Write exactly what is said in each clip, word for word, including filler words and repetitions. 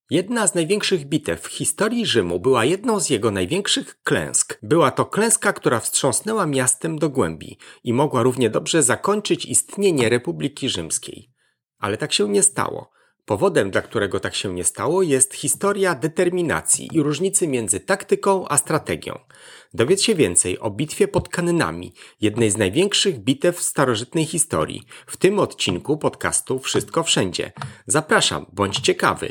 Jedna z największych bitew w historii Rzymu była jedną z jego największych klęsk. Była to klęska, która wstrząsnęła miastem do głębi i mogła równie dobrze zakończyć istnienie Republiki Rzymskiej. Ale tak się nie stało. Powodem, dla którego tak się nie stało, jest historia determinacji i różnicy między taktyką a strategią. Dowiedz się więcej o bitwie pod Cannynami, jednej z największych bitew w starożytnej historii, w tym odcinku podcastu Wszystko Wszędzie. Zapraszam, bądź ciekawy.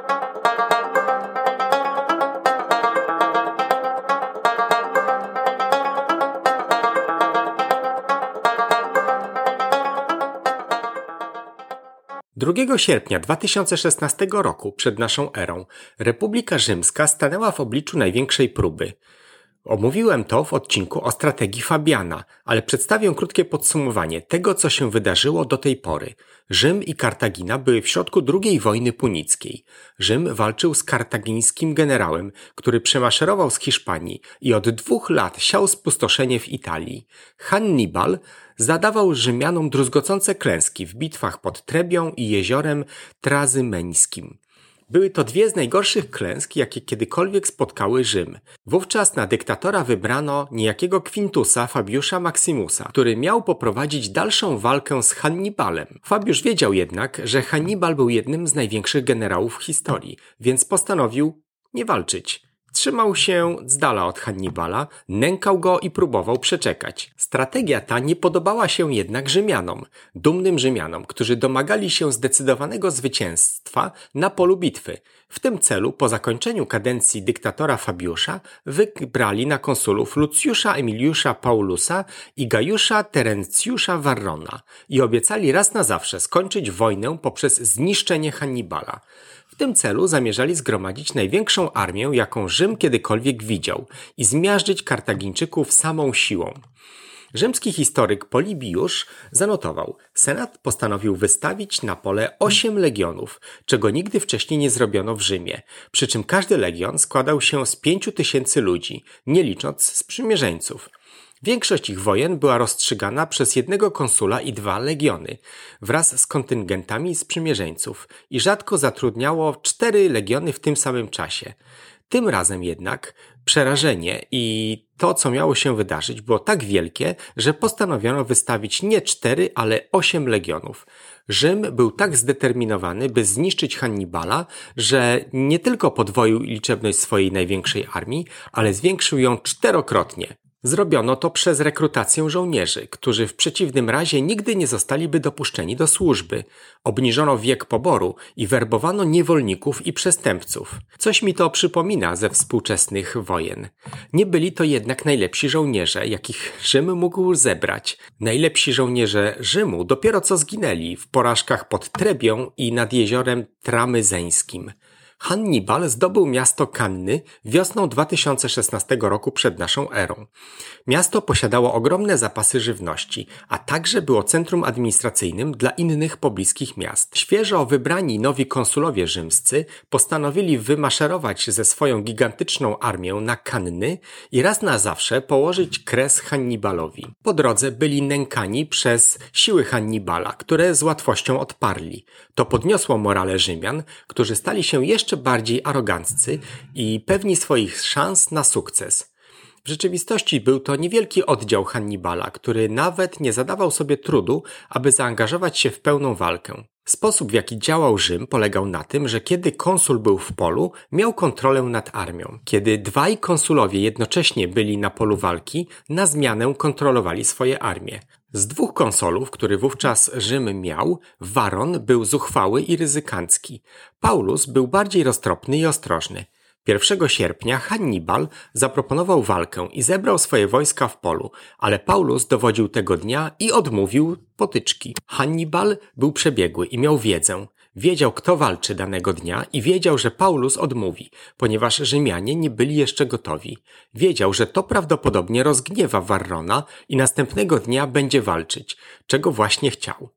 drugiego sierpnia dwa tysiące szesnastego roku przed naszą erą Republika Rzymska stanęła w obliczu największej próby. Omówiłem to w odcinku o strategii Fabiana, ale przedstawię krótkie podsumowanie tego, co się wydarzyło do tej pory. Rzym i Kartagina były w środku drugiej wojny punickiej. Rzym walczył z kartagińskim generałem, który przemaszerował z Hiszpanii i od dwóch lat siał spustoszenie w Italii. Hannibal zadawał Rzymianom druzgocące klęski w bitwach pod Trebią i jeziorem Trazymeńskim. Były to dwie z najgorszych klęsk, jakie kiedykolwiek spotkały Rzym. Wówczas na dyktatora wybrano niejakiego Quintusa Fabiusza Maximusa, który miał poprowadzić dalszą walkę z Hannibalem. Fabiusz wiedział jednak, że Hannibal był jednym z największych generałów w historii, więc postanowił nie walczyć. Trzymał się z dala od Hannibala, nękał go i próbował przeczekać. Strategia ta nie podobała się jednak Rzymianom, dumnym Rzymianom, którzy domagali się zdecydowanego zwycięstwa na polu bitwy. W tym celu po zakończeniu kadencji dyktatora Fabiusza wybrali na konsulów Lucjusza Emiliusza Paulusa i Gajusza Terencjusza Varrona i obiecali raz na zawsze skończyć wojnę poprzez zniszczenie Hannibala. W tym celu zamierzali zgromadzić największą armię, jaką Rzym kiedykolwiek widział i zmiażdżyć Kartagińczyków samą siłą. Rzymski historyk Polibiusz zanotował: Senat postanowił wystawić na pole osiem legionów, czego nigdy wcześniej nie zrobiono w Rzymie, przy czym każdy legion składał się z pięciu tysięcy ludzi, nie licząc sprzymierzeńców. Większość ich wojen była rozstrzygana przez jednego konsula i dwa legiony, wraz z kontyngentami sprzymierzeńców i rzadko zatrudniało cztery legiony w tym samym czasie. Tym razem jednak przerażenie i to, co miało się wydarzyć, było tak wielkie, że postanowiono wystawić nie cztery, ale osiem legionów. Rzym był tak zdeterminowany, by zniszczyć Hannibala, że nie tylko podwoił liczebność swojej największej armii, ale zwiększył ją czterokrotnie. Zrobiono to przez rekrutację żołnierzy, którzy w przeciwnym razie nigdy nie zostaliby dopuszczeni do służby. Obniżono wiek poboru i werbowano niewolników i przestępców. Coś mi to przypomina ze współczesnych wojen. Nie byli to jednak najlepsi żołnierze, jakich Rzym mógł zebrać. Najlepsi żołnierze Rzymu dopiero co zginęli w porażkach pod Trebią i nad jeziorem Tramyzeńskim. Hannibal zdobył miasto Canny wiosną dwa tysiące szesnastego roku przed naszą erą. Miasto posiadało ogromne zapasy żywności, a także było centrum administracyjnym dla innych pobliskich miast. Świeżo wybrani nowi konsulowie rzymscy postanowili wymaszerować ze swoją gigantyczną armią na Canny i raz na zawsze położyć kres Hannibalowi. Po drodze byli nękani przez siły Hannibala, które z łatwością odparli. To podniosło morale Rzymian, którzy stali się jeszcze bardziej aroganccy i pewni swoich szans na sukces. W rzeczywistości był to niewielki oddział Hannibala, który nawet nie zadawał sobie trudu, aby zaangażować się w pełną walkę. Sposób, w jaki działał Rzym, polegał na tym, że kiedy konsul był w polu, miał kontrolę nad armią. Kiedy dwaj konsulowie jednocześnie byli na polu walki, na zmianę kontrolowali swoje armie. Z dwóch konsulów, który wówczas Rzym miał, Waron był zuchwały i ryzykancki. Paulus był bardziej roztropny i ostrożny. pierwszego sierpnia Hannibal zaproponował walkę i zebrał swoje wojska w polu, ale Paulus dowodził tego dnia i odmówił potyczki. Hannibal był przebiegły i miał wiedzę. Wiedział, kto walczy danego dnia i wiedział, że Paulus odmówi, ponieważ Rzymianie nie byli jeszcze gotowi. Wiedział, że to prawdopodobnie rozgniewa Varrona i następnego dnia będzie walczyć, czego właśnie chciał.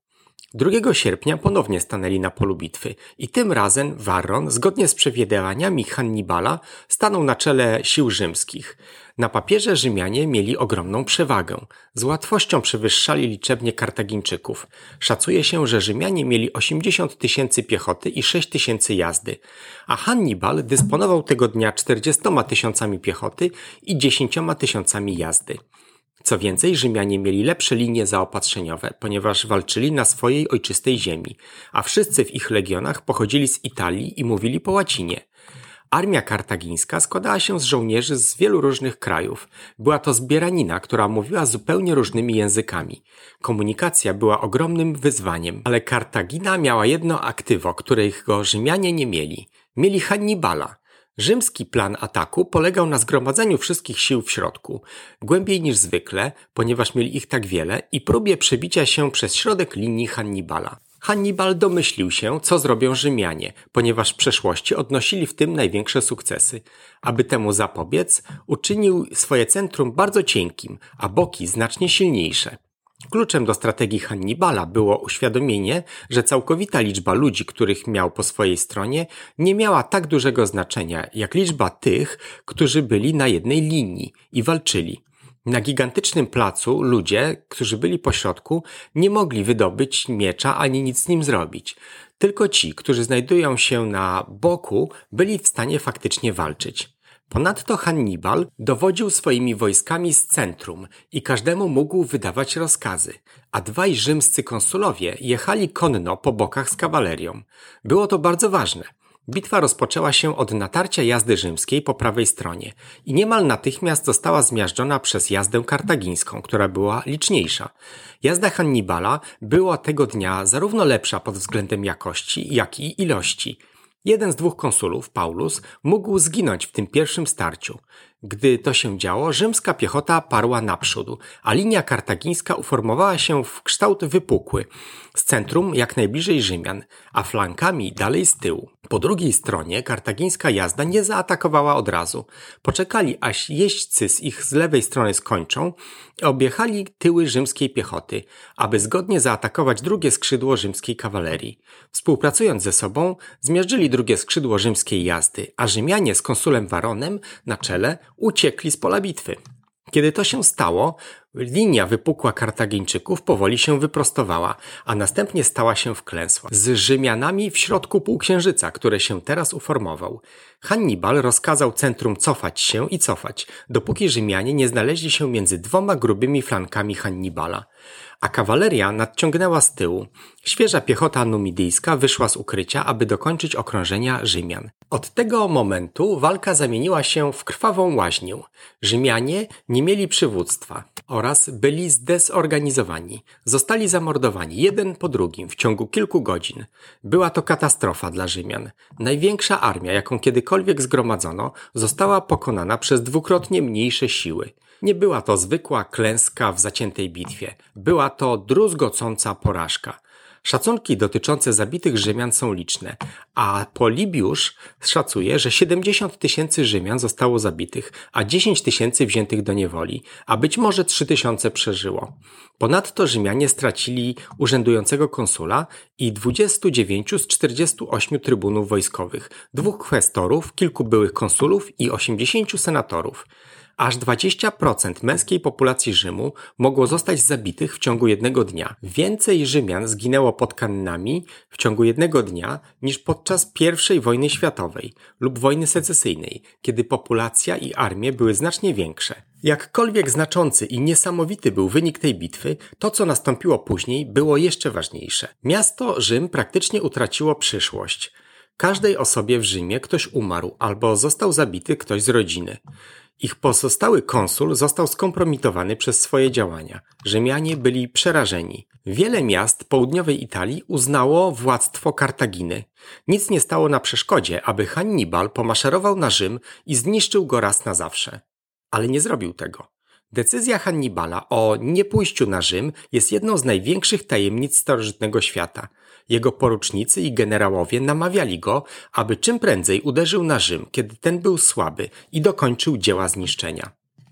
drugiego sierpnia ponownie stanęli na polu bitwy i tym razem Warron, zgodnie z przewidywaniami Hannibala, stanął na czele sił rzymskich. Na papierze Rzymianie mieli ogromną przewagę. Z łatwością przewyższali liczebnie Kartagińczyków. Szacuje się, że Rzymianie mieli osiemdziesiąt tysięcy piechoty i sześć tysięcy jazdy, a Hannibal dysponował tego dnia czterdziestoma tysiącami piechoty i dziesięcioma tysiącami jazdy. Co więcej, Rzymianie mieli lepsze linie zaopatrzeniowe, ponieważ walczyli na swojej ojczystej ziemi, a wszyscy w ich legionach pochodzili z Italii i mówili po łacinie. Armia kartagińska składała się z żołnierzy z wielu różnych krajów. Była to zbieranina, która mówiła zupełnie różnymi językami. Komunikacja była ogromnym wyzwaniem, ale Kartagina miała jedno aktywo, którego Rzymianie nie mieli. Mieli Hannibala. Rzymski plan ataku polegał na zgromadzeniu wszystkich sił w środku, głębiej niż zwykle, ponieważ mieli ich tak wiele, i próbie przebicia się przez środek linii Hannibala. Hannibal domyślił się, co zrobią Rzymianie, ponieważ w przeszłości odnosili w tym największe sukcesy. Aby temu zapobiec, uczynił swoje centrum bardzo cienkim, a boki znacznie silniejsze. Kluczem do strategii Hannibala było uświadomienie, że całkowita liczba ludzi, których miał po swojej stronie, nie miała tak dużego znaczenia, jak liczba tych, którzy byli na jednej linii i walczyli. Na gigantycznym placu ludzie, którzy byli pośrodku, nie mogli wydobyć miecza ani nic z nim zrobić. Tylko ci, którzy znajdują się na boku, byli w stanie faktycznie walczyć. Ponadto Hannibal dowodził swoimi wojskami z centrum i każdemu mógł wydawać rozkazy, a dwaj rzymscy konsulowie jechali konno po bokach z kawalerią. Było to bardzo ważne. Bitwa rozpoczęła się od natarcia jazdy rzymskiej po prawej stronie i niemal natychmiast została zmiażdżona przez jazdę kartagińską, która była liczniejsza. Jazda Hannibala była tego dnia zarówno lepsza pod względem jakości, jak i ilości. Jeden z dwóch konsulów, Paulus, mógł zginąć w tym pierwszym starciu. Gdy to się działo, rzymska piechota parła naprzód, a linia kartagińska uformowała się w kształt wypukły, z centrum jak najbliżej Rzymian, a flankami dalej z tyłu. Po drugiej stronie kartagińska jazda nie zaatakowała od razu. Poczekali, aż jeźdźcy z ich z lewej strony skończą i objechali tyły rzymskiej piechoty, aby zgodnie zaatakować drugie skrzydło rzymskiej kawalerii. Współpracując ze sobą, zmiażdżyli drugie skrzydło rzymskiej jazdy, a Rzymianie z konsulem Waronem na czele uciekli z pola bitwy. Kiedy to się stało, linia wypukła Kartagińczyków powoli się wyprostowała, a następnie stała się w klęsło, z Rzymianami w środku półksiężyca, który się teraz uformował. Hannibal rozkazał centrum cofać się i cofać, dopóki Rzymianie nie znaleźli się między dwoma grubymi flankami Hannibala. A kawaleria nadciągnęła z tyłu. Świeża piechota numidyjska wyszła z ukrycia, aby dokończyć okrążenia Rzymian. Od tego momentu walka zamieniła się w krwawą łaźnię. Rzymianie nie mieli przywództwa oraz byli zdezorganizowani. Zostali zamordowani jeden po drugim w ciągu kilku godzin. Była to katastrofa dla Rzymian. Największa armia, jaką kiedykolwiek zgromadzono, została pokonana przez dwukrotnie mniejsze siły. Nie była to zwykła klęska w zaciętej bitwie. Była to druzgocąca porażka. Szacunki dotyczące zabitych Rzymian są liczne, a Polibiusz szacuje, że siedemdziesiąt tysięcy Rzymian zostało zabitych, a dziesięć tysięcy wziętych do niewoli, a być może trzy tysiące przeżyło. Ponadto Rzymianie stracili urzędującego konsula i dwudziestu dziewięciu z czterdziestu ośmiu trybunów wojskowych, dwóch kwestorów, kilku byłych konsulów i osiemdziesięciu senatorów. Aż dwadzieścia procent męskiej populacji Rzymu mogło zostać zabitych w ciągu jednego dnia. Więcej Rzymian zginęło pod kannami w ciągu jednego dnia niż podczas pierwszej wojny światowej lub wojny secesyjnej, kiedy populacja i armie były znacznie większe. Jakkolwiek znaczący i niesamowity był wynik tej bitwy, to co nastąpiło później było jeszcze ważniejsze. Miasto Rzym praktycznie utraciło przyszłość. Każdej osobie w Rzymie ktoś umarł albo został zabity ktoś z rodziny. Ich pozostały konsul został skompromitowany przez swoje działania. Rzymianie byli przerażeni. Wiele miast południowej Italii uznało władztwo Kartaginy. Nic nie stało na przeszkodzie, aby Hannibal pomaszerował na Rzym i zniszczył go raz na zawsze. Ale nie zrobił tego. Decyzja Hannibala o niepójściu na Rzym jest jedną z największych tajemnic starożytnego świata. Jego porucznicy i generałowie namawiali go, aby czym prędzej uderzył na Rzym, kiedy ten był słaby, i dokończył dzieła zniszczenia.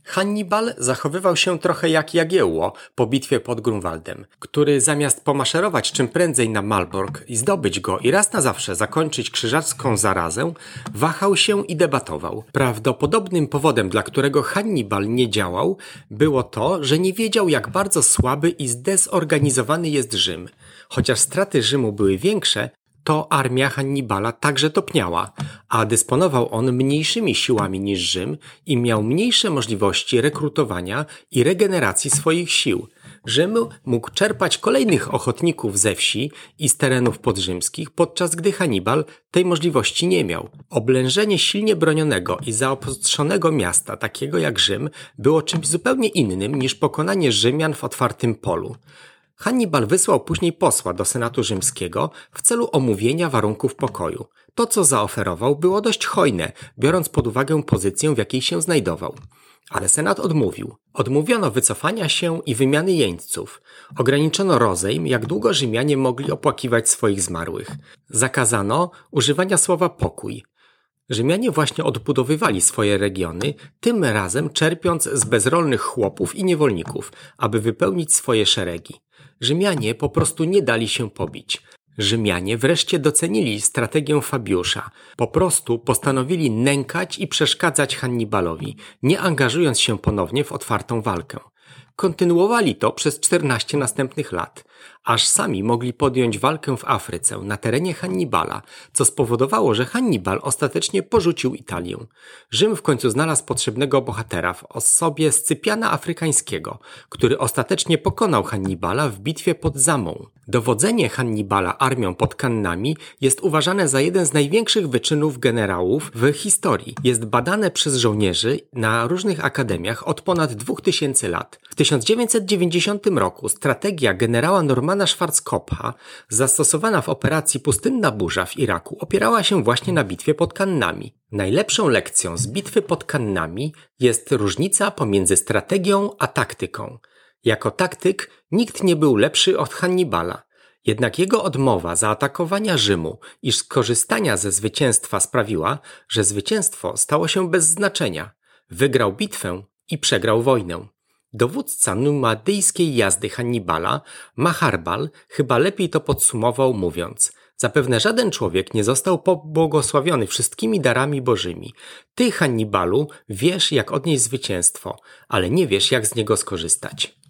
Hannibal zachowywał się trochę jak Jagiełło po bitwie pod Grunwaldem, który zamiast pomaszerować czym prędzej na Malbork i zdobyć go i raz na zawsze zakończyć krzyżacką zarazę, wahał się i debatował. Prawdopodobnym powodem, dla którego Hannibal nie działał, było to, że nie wiedział, jak bardzo słaby i zdezorganizowany jest Rzym. Chociaż straty Rzymu były większe, to armia Hannibala także topniała, a dysponował on mniejszymi siłami niż Rzym i miał mniejsze możliwości rekrutowania i regeneracji swoich sił. Rzym mógł czerpać kolejnych ochotników ze wsi i z terenów podrzymskich, podczas gdy Hannibal tej możliwości nie miał. Oblężenie silnie bronionego i zaostrzonego miasta, takiego jak Rzym, było czymś zupełnie innym niż pokonanie Rzymian w otwartym polu. Hannibal wysłał później posła do Senatu Rzymskiego w celu omówienia warunków pokoju. To, co zaoferował, było dość hojne, biorąc pod uwagę pozycję, w jakiej się znajdował. Ale Senat odmówił. Odmówiono wycofania się i wymiany jeńców. Ograniczono rozejm, jak długo Rzymianie mogli opłakiwać swoich zmarłych. Zakazano używania słowa pokój. Rzymianie właśnie odbudowywali swoje regiony, tym razem czerpiąc z bezrolnych chłopów i niewolników, aby wypełnić swoje szeregi. Rzymianie po prostu nie dali się pobić. Rzymianie wreszcie docenili strategię Fabiusza. Po prostu postanowili nękać i przeszkadzać Hannibalowi, nie angażując się ponownie w otwartą walkę. Kontynuowali to przez czternaście następnych lat, aż sami mogli podjąć walkę w Afryce, na terenie Hannibala, co spowodowało, że Hannibal ostatecznie porzucił Italię. Rzym w końcu znalazł potrzebnego bohatera w osobie Scypiana Afrykańskiego, który ostatecznie pokonał Hannibala w bitwie pod Zamą. Dowodzenie Hannibala armią pod Kannami jest uważane za jeden z największych wyczynów generałów w historii. Jest badane przez żołnierzy na różnych akademiach od ponad dwóch tysięcy lat. W tysiąc dziewięćset dziewięćdziesiątym roku strategia generała Normana Schwarzkopfa, zastosowana w operacji Pustynna Burza w Iraku, opierała się właśnie na bitwie pod Kannami. Najlepszą lekcją z bitwy pod Kannami jest różnica pomiędzy strategią a taktyką. Jako taktyk nikt nie był lepszy od Hannibala. Jednak jego odmowa zaatakowania Rzymu i skorzystania ze zwycięstwa sprawiła, że zwycięstwo stało się bez znaczenia. Wygrał bitwę i przegrał wojnę. Dowódca numadyjskiej jazdy Hannibala, Maharbal, chyba lepiej to podsumował mówiąc: zapewne żaden człowiek nie został pobłogosławiony wszystkimi darami bożymi. Ty, Hannibalu, wiesz, jak odnieść zwycięstwo, ale nie wiesz, jak z niego skorzystać.